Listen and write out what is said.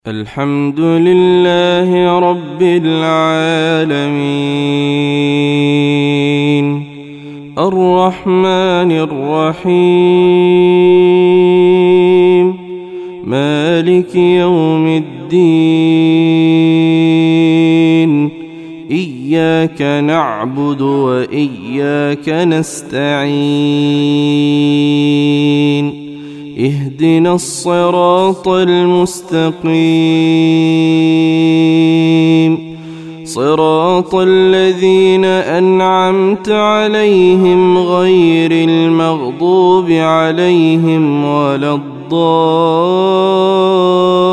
الحمد لله رب العالمين الرحمن الرحيم مالك يوم الدين إياك نعبد وإياك نستعين اهدنا الصراط المستقيم صراط الذين أنعمت عليهم غير المغضوب عليهم ولا الضالين